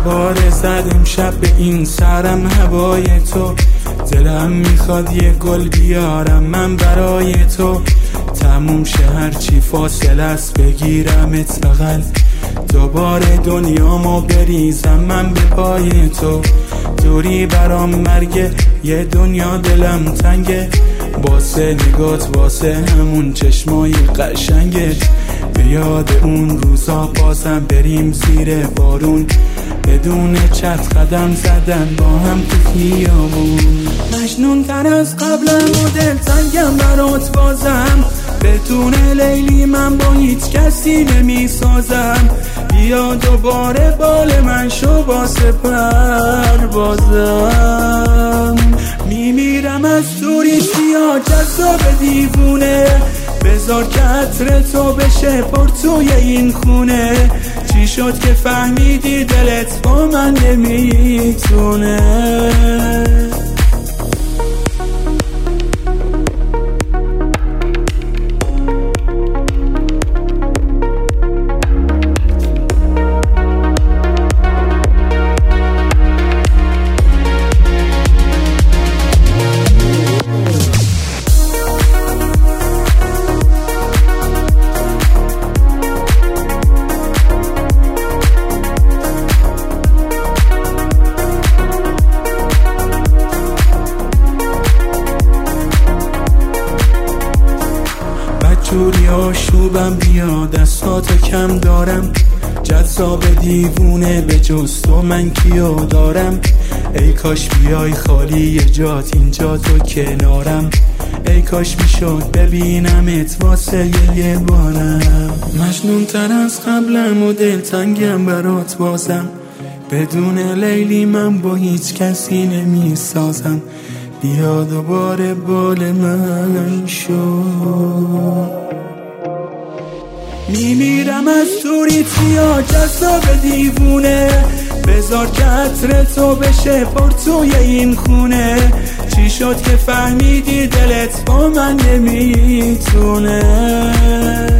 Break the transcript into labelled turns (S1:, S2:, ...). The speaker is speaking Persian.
S1: دوباره زدم شب به این سرم هوای تو، دلم میخواد یه گل بیارم من برای تو، تموم شه هرچی فاصله است بگیرمت بغل، دوباره دنیامو بریزم من به پای تو، دوری برام مرگه یه دنیا دلم تنگه، واسه نگات واسه همون چشمای قشنگت، به یاد اون روزا بازم بریم زیر بارون، بدون چت قدم زدن با هم تو خیابون. مجنون تر از قبلم و دلتنگم برات بازم، بدون لیلی من با هیچ کسی نمی سازم، بیا دوباره بال من شو واسه پروازم، میمیرم از توری سیاه جذاب دیوونه، بذار که عطر تو بشه پر توی این خونه، چی شد که فهمیدی دلت با من نمیتونه. جوری آشوبم بیا دستاتو کم دارم، جذاب دیوونه به جز تو من کیو دارم، ای کاش بیای خالی جات اینجا تو کنارم، ای کاش میشد ببینمت واسه یه بارم، مجنون تر از قبلم و دلتنگم برات بازم، بدون لیلی من با هیچ کسی نمی سازم، بیا دوباره بال من شو. میمیرم از توری سیاه جذاب دیوونه، بذار که عطر تو بشه پر توی این خونه، چی شد که فهمیدی دلت با من نمیتونه.